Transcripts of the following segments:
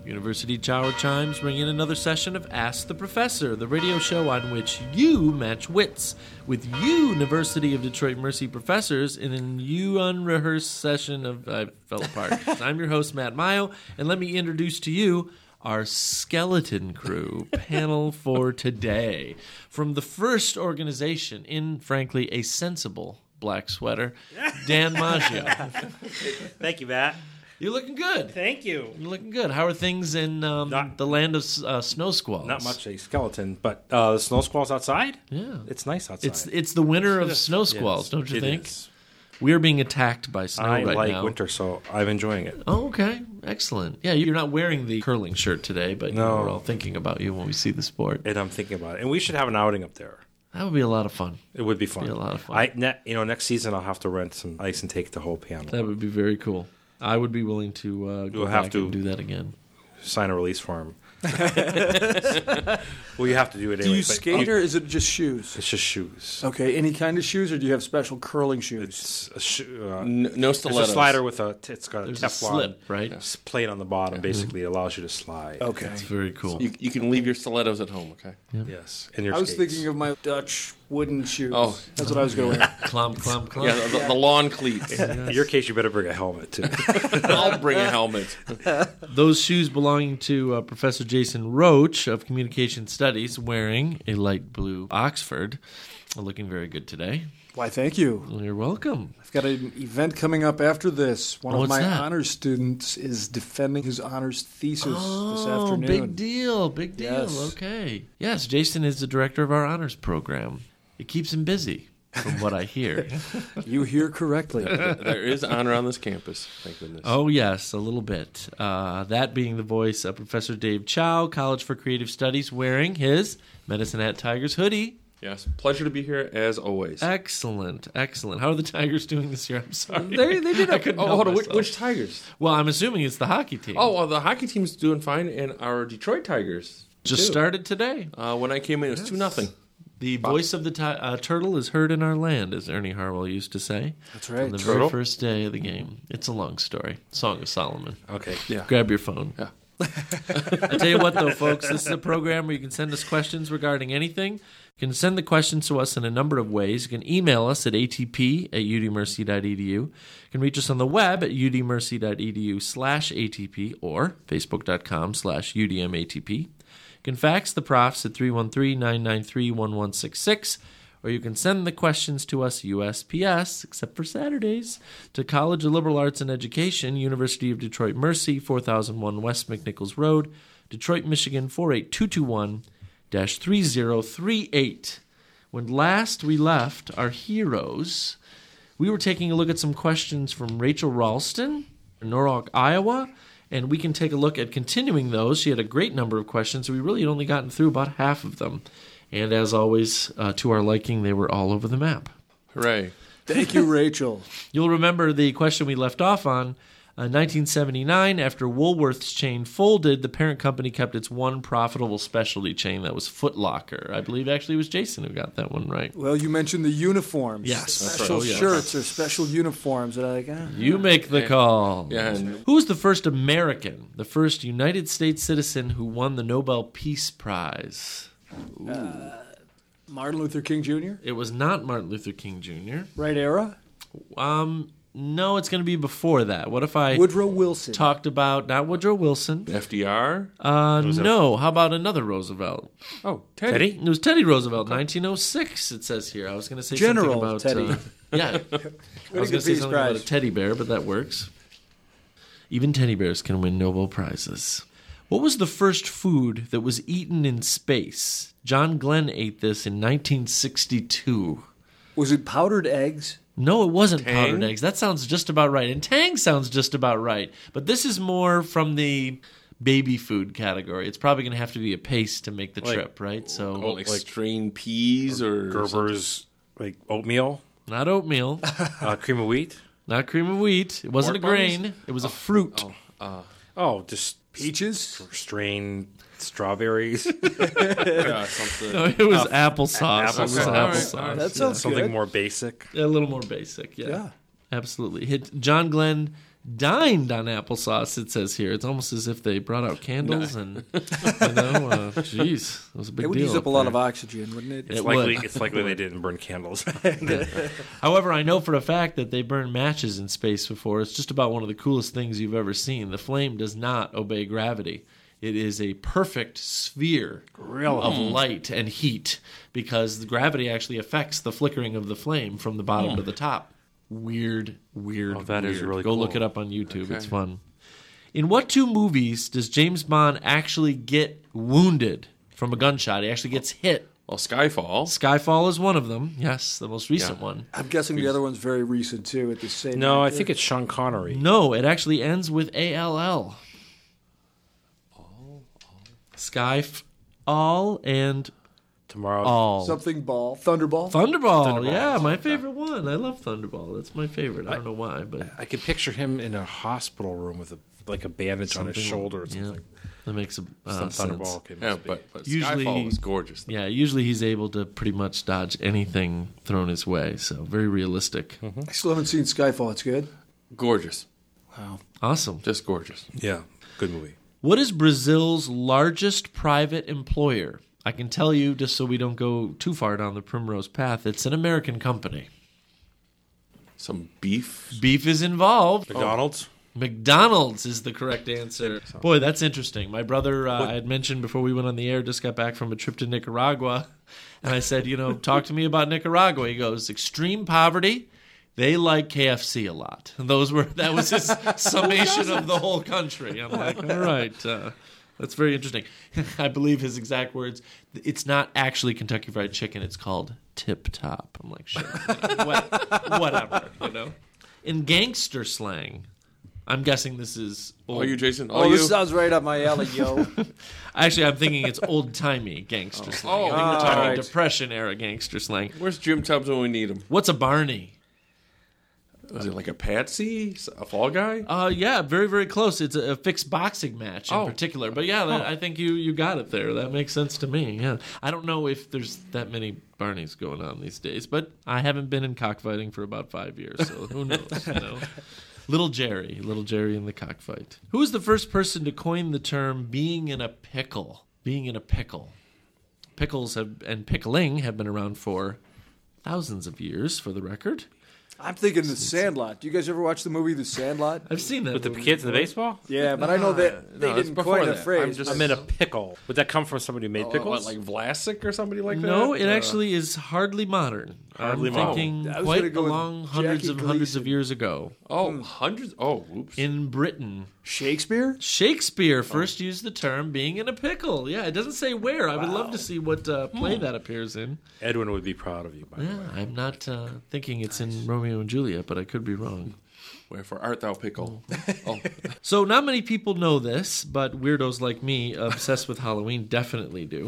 University Tower Chimes bring in another session of Ask the Professor, the radio show on which you match wits with University of Detroit Mercy professors in an unrehearsed session of I Fell Apart. I'm your host, Matt Mayo, and let me introduce to you our skeleton crew panel for today. From the first organization in, frankly, a sensible black sweater, Dan Maggio. Thank you, Matt. You're looking good. Thank you. You're looking good. How are things in the land of snow squalls? Not much a skeleton, but the snow squalls outside? Yeah. It's nice outside. It's the winter of snow squalls, don't you think? Is. We are being attacked by snow I right like now. winter, so I'm enjoying it. Oh, okay. Excellent. Yeah, you're not wearing the curling shirt today, but No. we're all thinking about you when we see the sport. And I'm thinking about it. And we should have an outing up there. That would be a lot of fun. It would be fun. Be a lot of fun. Next season I'll have to rent some ice and take the whole panel. That would be very cool. I would be willing to go back and do that again. Sign a release form. Well, you have to do it anyway. Do you skate or is it just shoes? It's just shoes. Okay, any kind of shoes, or do you have special curling shoes? It's a No There's stilettos. a slider with it's got a There's Teflon a slip, right? plate on the bottom. Basically, allows you to slide. Okay. It's very cool. You can leave your stilettos at home, okay? Yes. And your I was skates. thinking of my Dutch wooden shoes. Oh. That's what I was going to wear. Clomp, clomp, clomp. Yeah, the lawn cleats. In your case, you better bring a helmet too. I'll bring a helmet. Those shoes belonging to Professor Jason Roach of Communication Studies, wearing a light blue Oxford. Looking very good today. Why, thank you. You're welcome. I've got an event coming up after this. One of What's my that? honors students is defending his honors thesis this afternoon. Big deal, big deal. Yes. Okay. Yes, Jason is the director of our honors program. It keeps him busy, from what I hear. You hear correctly. There is honor on this campus, thank goodness. Oh, yes, a little bit. That being the voice of Professor Dave Chow, College for Creative Studies, wearing his Medicine Hat Tigers hoodie. Yes, pleasure to be here as always. Excellent, excellent. How are the Tigers doing this year? I'm sorry. They did. I couldn't Oh, help hold on. myself. Which Tigers? Well, I'm assuming it's the hockey team. Oh, well, the hockey team's doing fine, and our Detroit Tigers just too. started today. When I came in, it was 2-0. The voice of the turtle is heard in our land, as Ernie Harwell used to say. That's right. On the Turtle? very first day of the game. It's a long story. Song of Solomon. Okay. Yeah. Grab your phone. Yeah. I tell you what, though, folks, this is a program where you can send us questions regarding anything. You can send the questions to us in a number of ways. You can email us at atp@udmercy.edu. You can reach us on the web at udmercy.edu/atp or facebook.com/udmatp. You can fax the profs at 313-993-1166, or you can send the questions to us USPS, except for Saturdays, to College of Liberal Arts and Education, University of Detroit Mercy, 4001 West McNichols Road, Detroit, Michigan, 48221-3038. When last we left our heroes, we were taking a look at some questions from Rachel Ralston, Norwalk, Iowa, and we can take a look at continuing those. She had a great number of questions, so we really had only gotten through about half of them. And as always, to our liking, they were all over the map. Hooray. Thank you, Rachel. You'll remember the question we left off on. 1979, after Woolworth's chain folded, the parent company kept its one profitable specialty chain. That was Foot Locker. I believe actually it was Jason who got that one right. Well, you mentioned the uniforms. Yes. Special That's right. Oh, yes. shirts or special uniforms. And I'm like, You make the call. Yeah, and Who was the first American, the first United States citizen who won the Nobel Peace Prize? Martin Luther King Jr.? It was not Martin Luther King Jr. Right era? No, it's going to be before that. What if I Woodrow Wilson. talked about, not Woodrow Wilson. FDR. No, how about another Roosevelt? Oh, Teddy. It was Teddy Roosevelt, 1906, it says here. I was going to say General something about... Teddy. Yeah. I was going to say Peace something about a Prize. teddy bear, but that works. Even teddy bears can win Nobel Prizes. What was the first food that was eaten in space? John Glenn ate this in 1962. Was it powdered eggs? No, it wasn't Tang? powdered eggs. That sounds just about right. And Tang sounds just about right. But this is more from the baby food category. It's probably going to have to be a paste to make the trip, right? So Like strained peas or Gerber's like oatmeal, not oatmeal, cream of wheat. not cream of wheat. It wasn't Pork a grain. It was a fruit. Oh, just Peaches? strained strawberries. yeah, something. No, it was applesauce. It was Applesauce. applesauce. All right. That sounds Something good. more basic. A little more basic, yeah. Yeah. Absolutely. John Glenn dined on applesauce, it says here. It's almost as if they brought out candles and, jeez, it was a big It would deal. use up a up lot there. of oxygen, wouldn't it? It's It likely would. it's likely they didn't burn candles. However, I know for a fact that they burned matches in space before. It's just about one of the coolest things you've ever seen. The flame does not obey gravity. It is a perfect sphere of light and heat because the gravity actually affects the flickering of the flame from the bottom to the top. Weird. Oh, that is really Go cool. look it up on YouTube. Okay. It's fun. In what two movies does James Bond actually get wounded from a gunshot? He actually gets hit. Well, Skyfall. Skyfall is one of them. Yes, the most recent Yeah. one. I'm guessing the other one's very recent, too, at the same No, I actor. think it's Sean Connery. No, it actually ends with ALL. Skyfall and Tomorrow. All. Something ball. Thunderball? Thunderball, yeah, my favorite one. I love Thunderball. That's my favorite. I don't know why, but I could picture him in a hospital room with a bandage on his shoulder or yeah, something. that makes Some sense. Thunderball came Yeah, must be. but Usually- Skyfall was gorgeous. Yeah, usually he's able to pretty much dodge anything thrown his way. So very realistic. I still haven't seen Skyfall. It's good? Gorgeous. Wow. Awesome. Just gorgeous. Yeah, good movie. What is Brazil's largest private employer? I can tell you, just so we don't go too far down the primrose path, it's an American company. Some beef. Beef is involved. McDonald's. McDonald's is the correct answer. Boy, that's interesting. My brother, I had mentioned before we went on the air, just got back from a trip to Nicaragua. And I said, talk to me about Nicaragua. He goes, extreme poverty. They like KFC a lot. And that was his summation of the whole country. I'm like, all right. That's very interesting. I believe his exact words. It's not actually Kentucky Fried Chicken. It's called Tip Top. I'm like, sure. Whatever, In gangster slang, I'm guessing this is old. Are you, Jason? Oh, this sounds right up my alley, yo. Actually, I'm thinking it's old-timey gangster slang. I think we're talking right. Depression-era gangster slang. Where's Jim Tubbs when we need him? What's a Barney? Was it like a Patsy? A Fall Guy? Yeah, very, very close. It's a fixed boxing match in Oh. particular. But yeah, I think you got it there. That makes sense to me. Yeah, I don't know if there's that many Barneys going on these days, but I haven't been in cockfighting for about 5 years, so who knows? Little Jerry in the cockfight. Who was the first person to coin the term "being in a pickle"? Being in a pickle. Pickles and pickling have been around for thousands of years, for the record. I'm thinking The Sandlot. Do you guys ever watch the movie The Sandlot? I've seen that With the movie kids in the before. baseball? Yeah, but I know that they no, it's didn't before coin the that. phrase. I'm I'm in a pickle. Would that come from somebody who made pickles? What, like Vlasic or somebody like that? No, it actually is hardly modern. Hardly I'm modern. thinking I was gonna quite go with along hundreds Jackie of Gleason. years ago. Hundreds? Oh, oops. In Britain, Shakespeare? Shakespeare first used the term "being in a pickle." Yeah, it doesn't say where. I would love to see what play that appears in. Edwin would be proud of you, by the Yeah, way. I'm not thinking it's in Romeo and Juliet, but I could be wrong. Wherefore art thou pickle? Oh. So not many people know this, but weirdos like me, obsessed with Halloween, definitely do.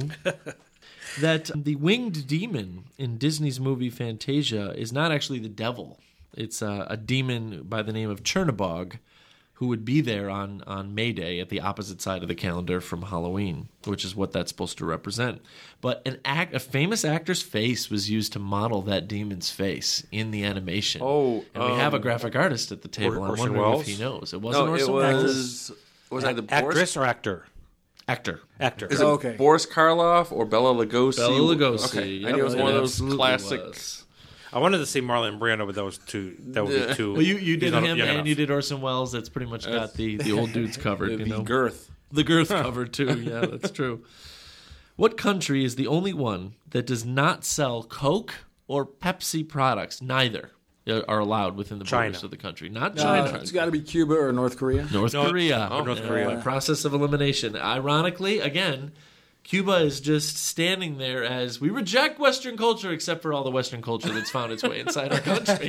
That the winged demon in Disney's movie Fantasia is not actually the devil. It's a demon by the name of Chernabog, who would be there on May Day at the opposite side of the calendar from Halloween, which is what that's supposed to represent. But a famous actor's face was used to model that demon's face in the animation. Oh, and we have a graphic artist at the table. I'm Orson wondering Welles? if he knows. It wasn't No, it Orson Welles. was... Was that the Boris? Actress or actor? Actor. Actor. Is it Okay. Boris Karloff or Bella Lugosi? Bela Lugosi. Okay. Yep, I knew it was one of those absolutely classic... was. I wanted to see Marlon Brando with those two. That would be two. Well, you he's did not him young and enough. you did Orson Welles. That's pretty much got the old dudes covered. The You know? girth. The girth covered too. Yeah, that's true. What country is the only one that does not sell Coke or Pepsi products? Neither are allowed within the borders China. of the country. Not China. It's got to be Cuba or North Korea. North Korea. North Korea. By process of elimination. Ironically, again, Cuba is just standing there as we reject Western culture, except for all the Western culture that's found its way inside our country.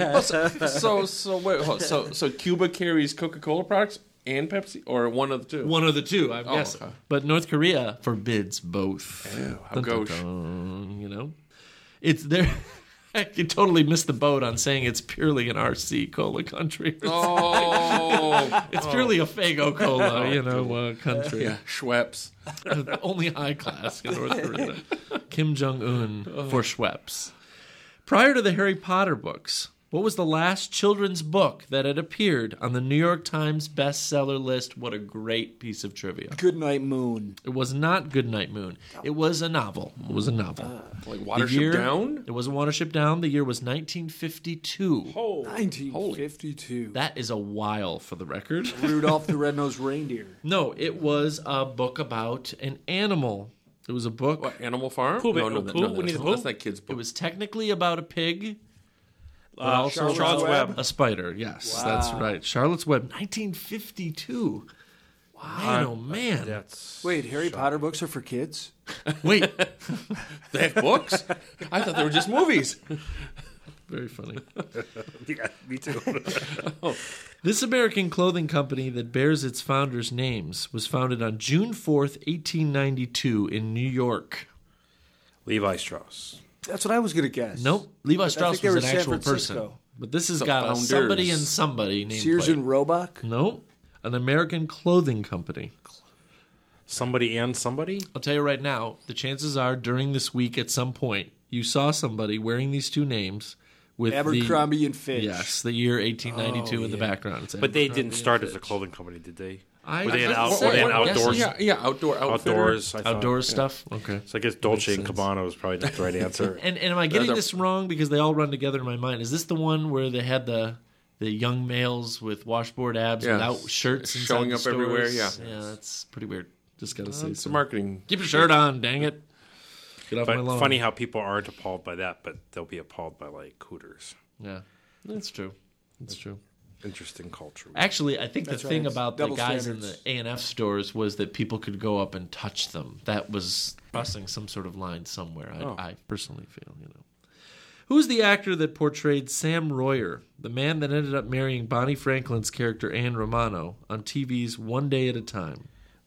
So Cuba carries Coca-Cola products and Pepsi, or one of the two? One of the two, I'm Oh, guessing. okay. But North Korea forbids both. Ew, how Dun, dun, gauche. dun, it's there. You totally missed the boat on saying it's purely an RC cola country. Oh, It's purely a Faygo cola, country. yeah, Schweppes. Only high class in North Korea. Kim Jong-un for Schweppes. Prior to the Harry Potter books, What was the last children's book that had appeared on the New York Times bestseller list? What a great piece of trivia. Goodnight Moon. It was not Goodnight Moon. It was a novel. It was a novel. Like Watership Down? It was a Watership Down. The year was 1952. 1952. That is a while for the record. Rudolph the Red-Nosed Reindeer. No, it was a book about an animal. It was a book. What, Animal Farm? Pooh, no, Winnie the Pooh? that's not kids' book. It was technically about a pig. But also Charlotte's Web. A spider, yes. Wow. That's right. Charlotte's Web, 1952. Wow. Man, oh, man. That's Wait, Harry Potter books are for kids? Wait. They have books? I thought they were just movies. Very funny. yeah, me too. This American clothing company that bears its founders' names was founded on June 4th, 1892 in New York. Levi Strauss. That's what I was going to guess. Nope. Levi I Strauss think they was were an San actual person. Francisco. But this has The got a founders. somebody and somebody named Sears and Roebuck? Nope. An American clothing company. Somebody and somebody? I'll tell you right now, the chances are during this week at some point, you saw somebody wearing these two names with Abercrombie and Fitch. Yes, the year 1892 in the background. It's But they Abercrombie didn't start and as a Fitch. clothing company, did they? Were they an outdoors? Yeah, outdoor outfitter. Outdoors. I thought. Outdoor stuff? Okay. So I guess Dolce and Makes sense. Gabbana was probably not the right answer. And am I getting this wrong? Because they all run together in my mind. Is this the one where they had the young males with washboard abs Yeah. without shirts inside Showing the up stores? everywhere, yeah. Yeah, that's pretty weird. Just got to say It's a so. marketing. Keep your shirt on, dang it. Get off my But lawn. funny how people aren't appalled by that, but they'll be appalled by like Hooters. Yeah, that's true. That's true. Interesting culture. Actually, I think the That's thing right. about the Double guys standards. in the A&F stores was that people could go up and touch them. That was crossing some sort of line somewhere, I personally feel, Who's the actor that portrayed Sam Royer, the man that ended up marrying Bonnie Franklin's character Anne Romano on TV's One Day at a Time?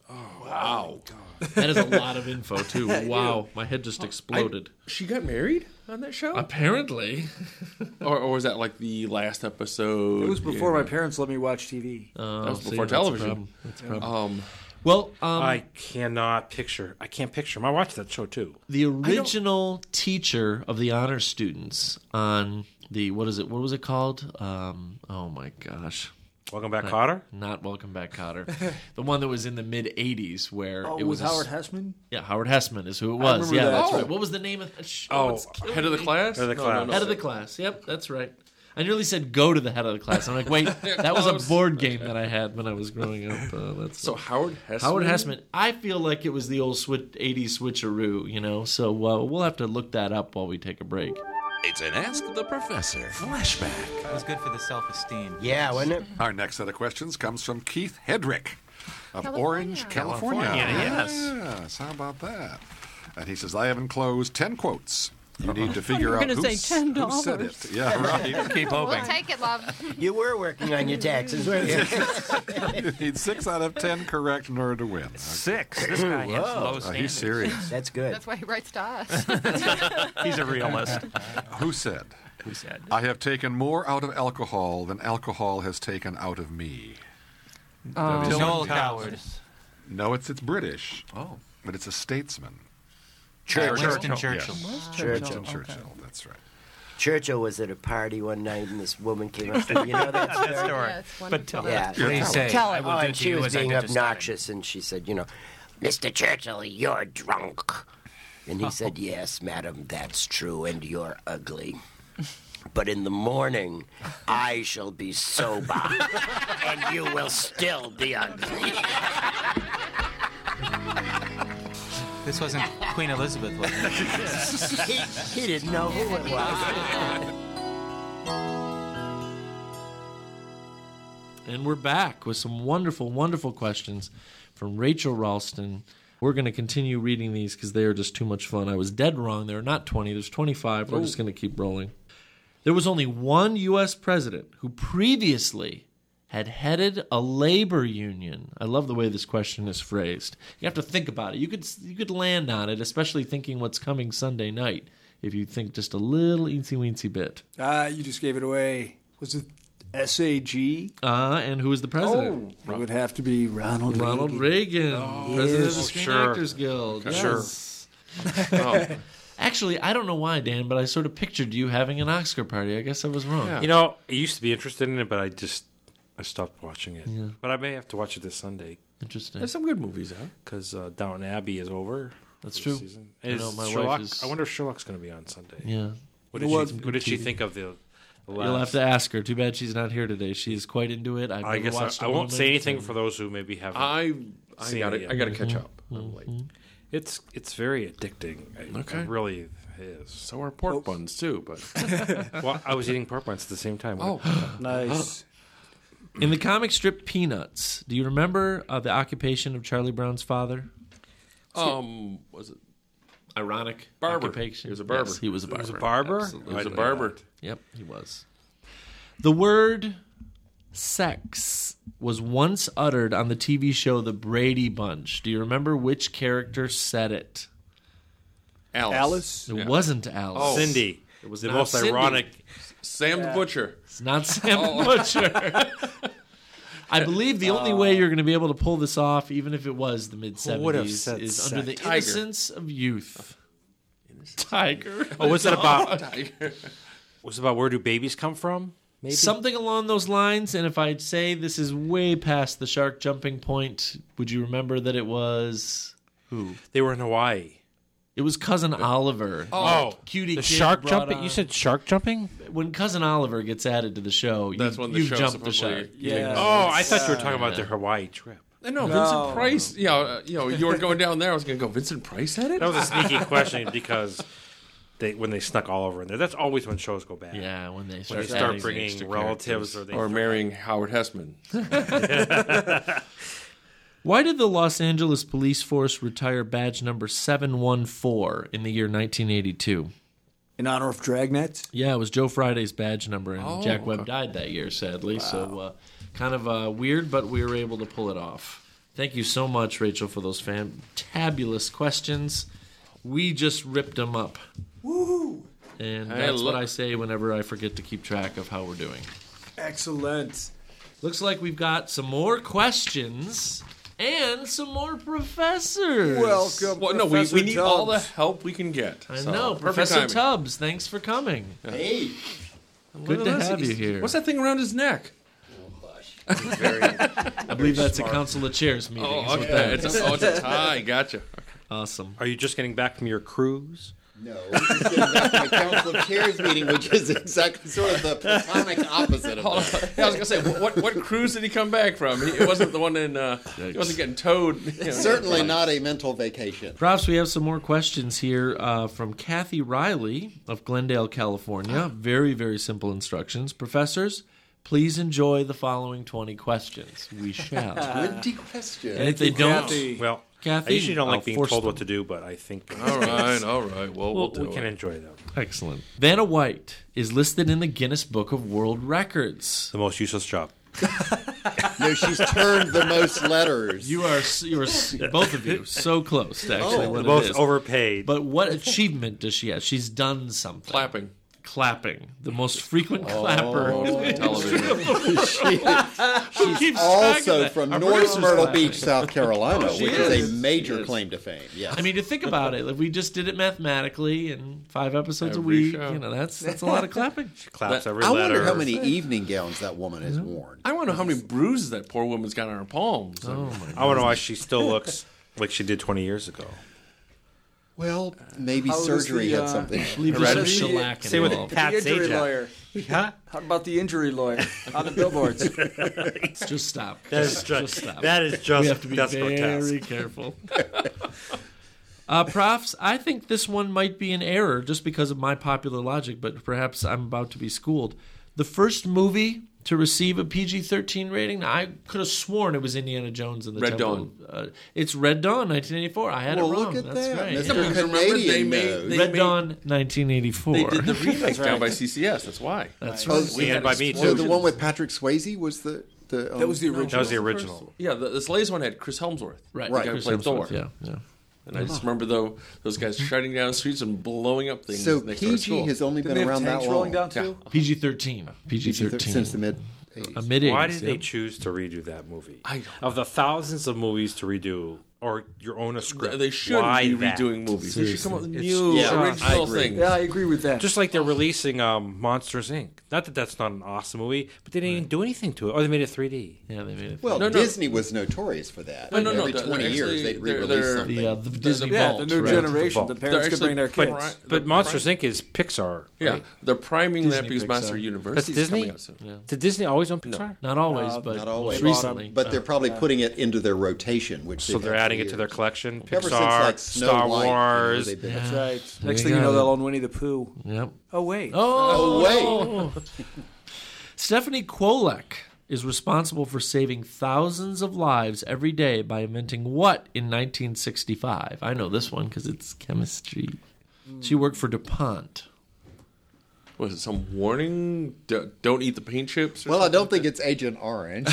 Wow. That is a lot of info, too. Wow, my head just exploded. She got married on that show? Apparently. Or was that like the last episode? It was before my parents let me watch TV. That was see, before that's a television. problem. That's a problem. Well, Well, I can't picture him. I watched that show too. the original teacher of the honor students on the what was it called? Oh my gosh. Welcome back, Cotter. Not Welcome Back, Cotter. The one that was in the mid '80s, where Oh, it was with Howard Hessman? Yeah, Howard Hessman is who it was. remember Yeah, that. that's Oh. right. What was the name of that show? Oh, It's killing head of the me. class? Head of the class. Head of the class. Yep, that's right. I nearly said go to the head of the class. I'm like, wait, that was a close. board game that I had when I was growing up. That's So Howard Hessman? Howard Hessman. I feel like it was the old 80s switcheroo, So we'll have to look that up while we take a break. It's an Ask the Professor flashback. It was good for the self-esteem. Yeah, wasn't it? Our next set of questions comes from Keith Hedrick of California. Orange, California. yes. Yes, how about that? And he says, I have enclosed 10 quotes. You need to figure out gonna who say $10. who said it. Yeah, right. Keep We'll hoping. take it, love. You were working on your taxes, weren't you? You need 6 out of 10 correct in order to win. 6. This guy has low He's standards. serious. That's good. That's why he writes to us. He's a realist. Who said? Who said? I have taken more out of alcohol than alcohol has taken out of me. Noel Coward. No, it's British. Oh. But it's a statesman. Winston Churchill. Yes. Churchill. Churchill, that's right. Churchill was at a party one night, and this woman came up to him. You know that story? Yeah, it's wonderful. Yeah. Please say, Tell I it. will Oh, do and to she you was as I being did to Stalin. obnoxious, and she said, Mr. Churchill, you're drunk. And he said, yes, madam, that's true, and you're ugly. But in the morning, I shall be sober, and you will still be ugly. This wasn't Queen Elizabeth, was it? He didn't know who it was. And we're back with some wonderful, wonderful questions from Rachel Ralston. We're going to continue reading these because they are just too much fun. I was dead wrong. There are not 20. There's 25. We're just going to keep rolling. There was only one U.S. president who previously had headed a labor union. I love the way this question is phrased. You have to think about it. You could land on it, especially thinking what's coming Sunday night, if you think just a little eensy-weensy bit. You just gave it away. Was it SAG? And who is the president? It would have to be Ronald Ronald Reagan. Reagan, president of the yes. Screen Sure. Actors Guild. Sure. Yes. Actually, I don't know why, Dan, but I sort of pictured you having an Oscar party. I guess I was wrong. Yeah. You know, I used to be interested in it, but I stopped watching it. Yeah. But I may have to watch it this Sunday. Interesting. There's some good movies out. Because Downton Abbey is over. That's this true. Season. I know, my Sherlock, wife is- I wonder if Sherlock's going to be on Sunday. Yeah. What Some did she TV. think of the last? You'll have to ask her. Too bad she's not here today. She's quite into it. I guess I won't say anything for those who maybe haven't. I seen got it to yet. I got to catch up. I'm late. It's very addicting. Okay. It really is. So are pork buns too, but Well, I was eating pork buns at the same time. oh, Nice. In the comic strip Peanuts, do you remember the occupation of Charlie Brown's father? was it Ironic Barber. occupation. He was a barber. Yes, he was a barber. He was a barber? Absolutely. He was a barber. Yep, he was. The word sex was once uttered on the TV show The Brady Bunch. Do you remember which character said it? Alice? It wasn't Alice. Oh. Cindy. It was The not most Cindy. ironic. Sam the Butcher. It's not Sam the Butcher. I believe the only way you're going to be able to pull this off, even if it was the Who would have mid-70s, said is sex? under the Tiger. innocence of youth. Tiger. Oh, was it about? Was it about where do babies come from? Maybe. Something along those lines, and if I'd say this is way past the shark jumping point, would you remember that it was who? They were in Hawaii. It was Cousin Oliver. Oh, Cutie the kid shark brought jumping. on- You said shark jumping? When Cousin Oliver gets added to the show, That's when the you've show's jumped the supposedly- shark. Yeah. Oh, I thought you were talking about their Hawaii trip. No, Vincent Price. You were going down there. I was going to go. Vincent Price had it. That was a sneaky question because when they snuck all over in there. That's always when shows go bad. Yeah, when they When start, they start adding bringing extra relatives characters. or they Or marrying Howard Hessman. Why did the Los Angeles police force retire badge number 714 in the year 1982? In honor of Dragnet? Yeah, it was Joe Friday's badge number, and Oh, Jack Webb okay. died that year, sadly. So kind of weird, but we were able to pull it off. Thank you so much, Rachel, for those fantabulous questions. We just ripped them up. Woohoo! And Hey, that's what look. I say whenever I forget to keep track of how we're doing. Excellent. Looks like we've got some more questions and some more professors. Welcome, Well, no, Professor we need all the Tubbs. help we can get. I So, know. perfect Professor timing. Tubbs, thanks for coming. Hey, Good Look to at this. have you here. What's that thing around his neck? I believe that's a council of chairs meeting. is what that It's is. it's a tie. Gotcha. Awesome. Are you just getting back from your cruise? no, this is getting back to my Council of Chairs meeting, which is exactly sort of the platonic opposite of Hold that. on. Yeah, I was gonna say, what cruise did he come back from? It wasn't the one in. He wasn't getting towed. Certainly not a mental vacation. Props, we have some more questions here from Kathy Riley of Glendale, California. Very, very simple instructions. Professors, please enjoy the following 20 questions. We shall. 20 questions. And if they don't, Kathy. Well, Kathy, I usually don't I'll like being force told them. what to do, but I think All right. Well, we'll do we can it. enjoy them. Excellent. Vanna White is listed in the Guinness Book of World Records. The most useless job. No, she's turned the most letters. You are both of you so close to actually Oh, what The most it is. overpaid. But what achievement does she have? She's done something. Clapping. Clapping. The most frequent clapper. Television. Keeps track of Also that. from Our North producer's Myrtle clapping. Beach, South Carolina, she which is. is a major She is. claim to fame. Yes. I mean, to think about it, if we just did it mathematically and 5 episodes Every a week, show. that's a lot of clapping. Claps every I letter. wonder how many evening gowns that woman has worn. I want to know how many bruises that poor woman's got on her palms. Oh my God. I want to know why she still looks like she did 20 years ago. Well, maybe How does surgery the, had something. I believe there's some Heredity. shellac Say with involved. Pat The injury Sajak. lawyer. Huh? How about the injury lawyer on the billboards? Just stop. That is Just stop. That is just We have to be that's very grotesque. careful. Profs, I think this one might be an error just because of my popular logic, but perhaps I'm about to be schooled. The first movie to receive a PG-13 rating, I could have sworn it was Indiana Jones and the Red Temple. It's Red Dawn, 1984. I had Well, it wrong. look at That's that. right. Mr. Yeah. because remember, Canadian they made- knows. they Red made- Dawn, 1984. They did the remake down right. by CCS. That's why. That's Oh, right. so- We had by me, So too. the one with Patrick Swayze was the That was the original. That was the original. Yeah, this latest one had Chris Helmsworth. Right. Right. The guy who Chris played Thor. Hemsworth, yeah. And I just remember those guys shutting down streets and blowing up things So next to our PG school. has only Didn't been they have around that tanks long. rolling down too? PG-13. PG-13. Since the mid A mid-80s. Why did they yeah. choose to redo that movie? I don't Of the thousands of movies to redo, or you own a script. They shouldn't Why be that? redoing movies. They should come up with It's- new yeah, I original agree. things. Yeah, I agree with that. Just like they're releasing Monsters Inc. Not that that's not an awesome movie, but they didn't even do anything to it. Or they made it 3D. Yeah, they made it. Well, No, no. Disney was notorious for that. No, Every they're 20 years, actually- they'd re-release they're- something. the Disney yeah, Vault. the new right? generation. The Vault. parents could bring their kids. But Monsters Inc. is Pixar. Yeah, Right? they're priming that Disney because Pixar. Master University That's is Disney? coming out soon. Yeah. Did Disney always own Pixar? Not always, but not always. most recently. But they're probably putting it into their rotation, which So they've they're had for adding it to years. their collection. Ever Pixar, since like Snow Star White, Wars. they've been- Yeah. That's right. There Next you thing you know, go. they'll own Winnie the Pooh. Yep. Oh, wait. Oh, Stephanie Kwolek is responsible for saving thousands of lives every day by inventing what in 1965? I know this one because it's chemistry. She worked for DuPont. Was it some warning? Don't eat the paint chips? Or Well, I don't think it's Agent Orange.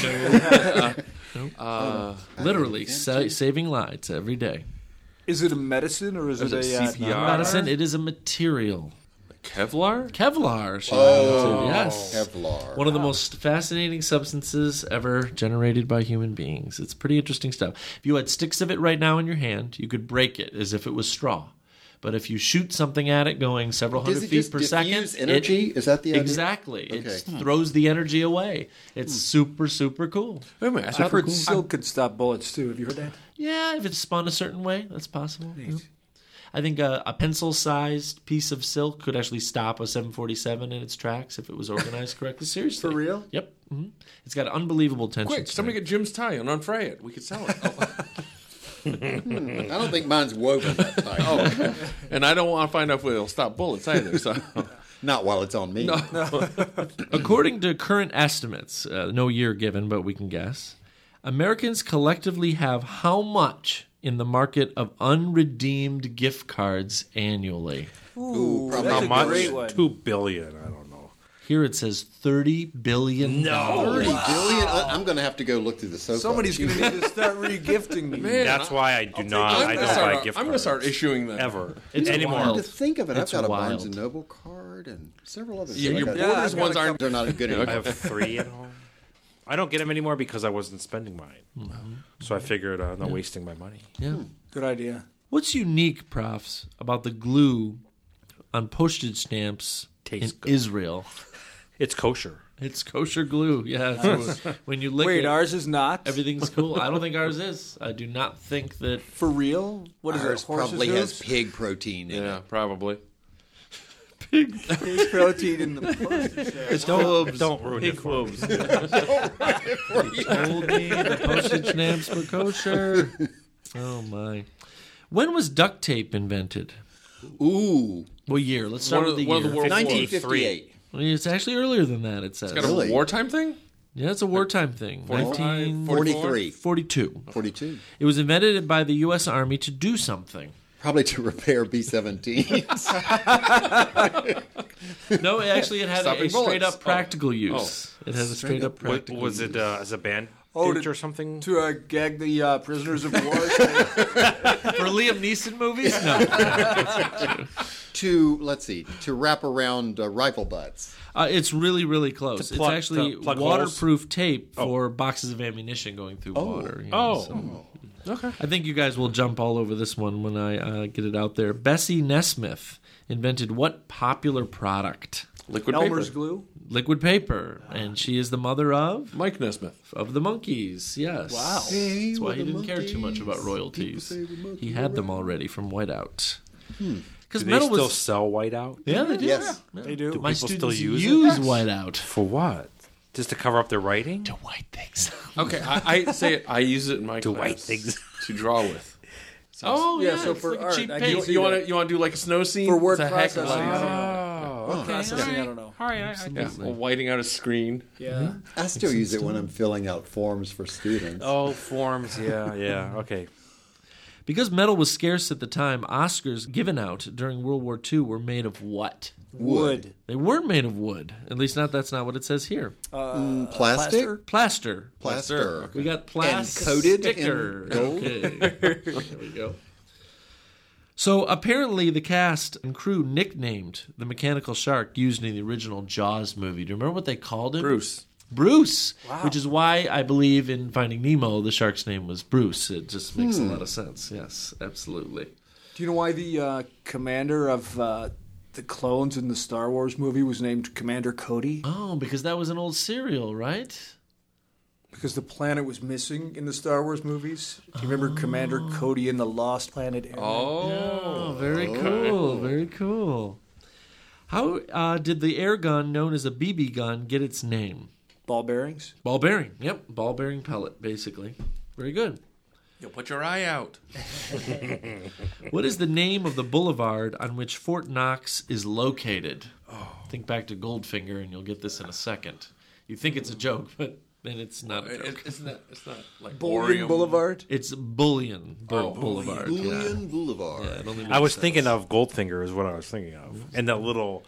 Literally saving lives every day. Is it a medicine or is it a CPR? Medicine, it is a material. Kevlar? Kevlar, she invented, yes. Kevlar. One of the most fascinating substances ever generated by human beings. It's pretty interesting stuff. If you had sticks of it right now in your hand, you could break it as if it was straw. But if you shoot something at it going several Does hundred it feet just per diffuse second, energy? Is that the idea? exactly. Okay. It throws the energy away. It's super, super cool. Wait a minute. I I've thought heard silk could stop bullets, too. Have you heard that? Yeah, if it's spun a certain way, that's possible. Yeah. I think a pencil-sized piece of silk could actually stop a 747 in its tracks if it was organized correctly. Seriously. For real? Yep. It's got unbelievable tension. quick, somebody get Jim's tie and unfray it. We could sell it. I don't think mine's woven that tight. And I don't want to find out if it'll stop bullets either. So Not while it's on me. According to current estimates, no year given, but we can guess, Americans collectively have how much in the market of unredeemed gift cards annually? Ooh, probably How That's a much? great one. 2 billion. I don't know. Here it says $30 billion. $30 billion. I'm going to have to go look through the sofa. Somebody's going to need to start re-gifting me. Man, That's why I do not. I'm I gonna don't start- buy gift I'm going to cards. start issuing them. Ever. It's Anymore. wild. To think of it, It's I've got a wild. Barnes & Noble card and several others. Yeah, your Yeah, Borders ones aren't. They're not good anymore. I have 3 at home. I don't get them anymore because I wasn't spending mine. So I figured I'm not wasting my money. Yeah. Good idea. What's unique, profs, about the glue on postage stamps Tastes in good. Israel? It's kosher. It's kosher glue. Yeah. So when you lick Wait, it, ours is not? everything's cool. I don't think ours is. I do not think that. For real? What is Ours it? Horse's probably has hooves? pig protein in Yeah, it. probably. Pig protein in the postage stamp. Don't ruin it for me. Told me the postage stamps were kosher. Oh my! When was duct tape invented? Ooh. What year? Let's start with the one of year. the world wars. 1958. Well, it's actually earlier than that. It says. Got a Really? wartime thing? Yeah, it's a wartime thing. 43. 1942. 42. It was invented by the U.S. Army to do something. Probably to repair B-17s. No, actually, it had a Stopping straight bullets. up practical use. It has a straight up practical Was use. it as a band Oh, or something? To gag the prisoners of war. For Liam Neeson movies? No. to wrap around rifle butts. It's really, really close. To plug- it's actually to plug waterproof tape for boxes of ammunition going through water. Okay. I think you guys will jump all over this one when I get it out there. Bessie Nesmith invented what popular product? Liquid Elmer's paper. glue. Liquid paper. And she is the mother of Mike Nesmith. the Monkees. Yes. Wow. That's why he didn't care too much about royalties. He had them already from Whiteout. Because Do they metal still was... sell whiteout? Yeah, they do. Yes. Yeah. They do. My people still students use it? Whiteout. For what? Just to cover up their writing? To white things. Okay, I say it. I use it in my To class white things. to draw with. Oh, Yeah, yeah. so it's for like a art, cheap I paint. can see You want that. to do like a snow scene? For word It's a heck of a processing. lot. Oh, okay. Processing, I don't know. All right. Yeah, whiting out a screen. Yeah. I still use it when I'm filling out forms for students. Oh, forms. Yeah. Okay. Because metal was scarce at the time, Oscars given out during World War II were made of what? Wood. They weren't made of wood. At least that's not what it says here. Plastic? Plaster. Plaster. We got plastic. And coated sticker. in gold? Okay. There we go. So apparently the cast and crew nicknamed the mechanical shark used in the original Jaws movie. Do you remember what they called him? Bruce. Bruce, which is why I believe in Finding Nemo, the shark's name was Bruce. It just makes a lot of sense. Yes, absolutely. Do you know why the commander of the clones in the Star Wars movie was named Commander Cody? Oh, because that was an old serial, right? Because the planet was missing in the Star Wars movies. Do you remember Commander Cody in the Lost Planet Airmen? Oh, very cool. Very cool. How did the air gun known as a BB gun get its name? Ball bearings? Ball bearing. Yep, ball bearing pellet, basically. Very good. You'll put your eye out. What is the name of the boulevard on which Fort Knox is located? Think back to Goldfinger, and you'll get this in a second. You think it's a joke, but then it's not a joke. It's not like Bullion Boulevard? It's Bullion Boulevard. Bullion Boulevard. Yeah, it only I makes was sense. thinking of Goldfinger is what I was thinking of, and that little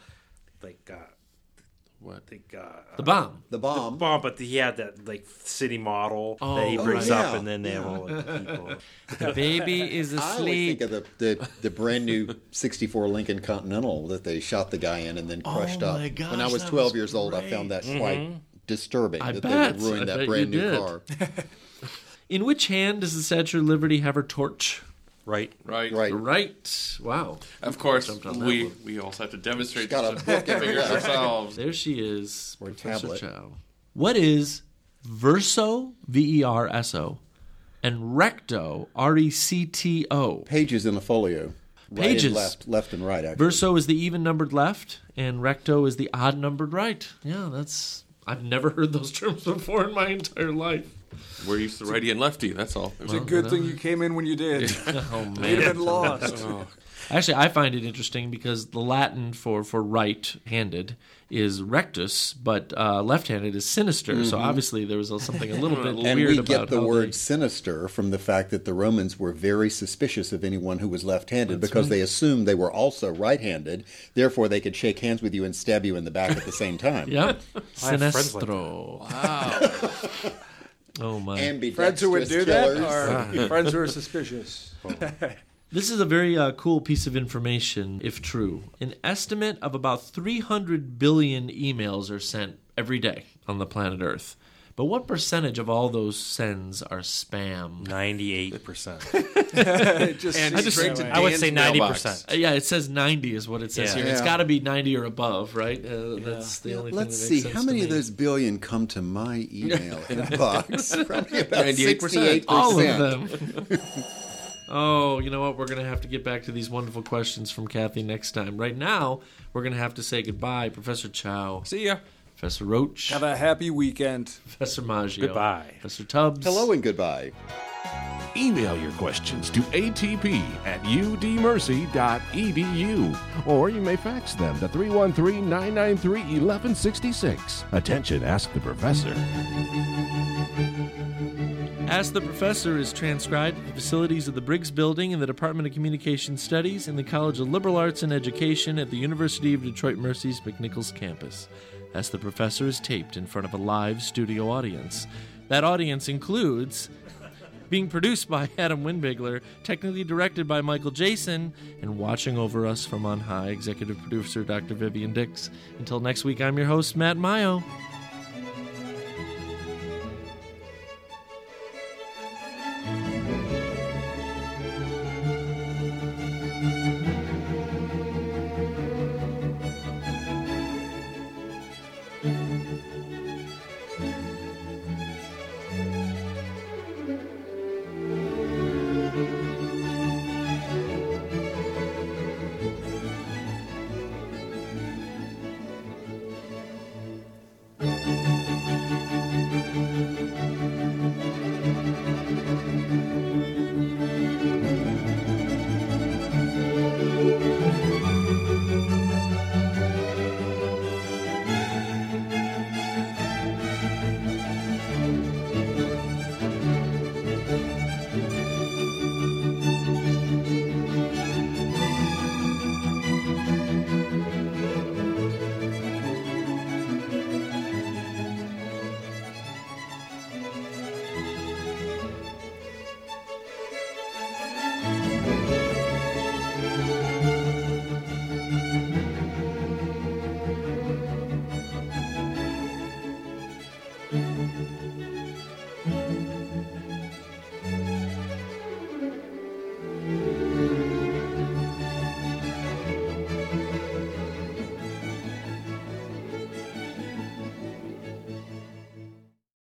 the bomb. The bomb. bomb, but he had that like city model that he brings yeah. up, and then they have all the people. The baby is I always asleep. think of the brand new 64 Lincoln Continental that they shot the guy in and then crushed up. my gosh, when I was that 12 was years old, I found that quite disturbing I that bet. they would ruin I that bet brand you new did. car. In which hand does the Statue of Liberty have her torch? Right. Right. Right. Wow. Of course, Jumped on that we one. also have to demonstrate She's got this a book to figure it everywhere. ourselves. There she is. Or a Professor tablet. Chow. What is verso, V-E-R-S-O, and recto, R-E-C-T-O? Pages in a folio. Right Pages. and left and right, actually. Verso is the even-numbered left, and recto is the odd-numbered right. Yeah, I've never heard those terms before in my entire life. We're used to righty and lefty. That's all. It's a good thing you came in when you did. Oh, man. You'd have been lost. Actually, I find it interesting because the Latin for right-handed is rectus, but left-handed is sinister. So obviously there was something a little bit And weird we about get the how word sinister from the fact that the Romans were very suspicious of anyone who was left-handed because they assumed they were also right-handed. Therefore, they could shake hands with you and stab you in the back at the same time. Yep. I have friends like Sinestro. Wow. Oh, my. Friends who would Ambidextrous do killers. that or friends who are suspicious? This is a very cool piece of information, if true. An estimate of about 300 billion emails are sent every day on the planet Earth. But what percentage of all those sends are spam? 98%. Just And straight to I would say Dan's mailbox. 90%. Yeah, it says 90 is what it says Yeah. here. It's Yeah. got to be 90 or above, right? That's the only thing Let's that see, makes sense how many to of me. those billion come to my email inbox? Probably about 98%. 68%. All of them. Oh, you know what? We're going to have to get back to these wonderful questions from Kathy next time. Right now, we're going to have to say goodbye. Professor Chow, See ya. Professor Roach, Have a happy weekend. Professor Maggio. Goodbye. Professor Tubbs. Hello and goodbye. Email your questions to atp@udmercy.edu, or you may fax them to 313-993-1166. Attention, Ask the Professor. Ask the Professor is transcribed at the facilities of the Briggs Building in the Department of Communication Studies in the College of Liberal Arts and Education at the University of Detroit Mercy's McNichols campus. Ask the Professor is taped in front of a live studio audience. That audience includes being produced by Adam Winbigler, technically directed by Michael Jason, and watching over us from on high, executive producer Dr. Vivian Dix. Until next week, I'm your host, Matt Mayo.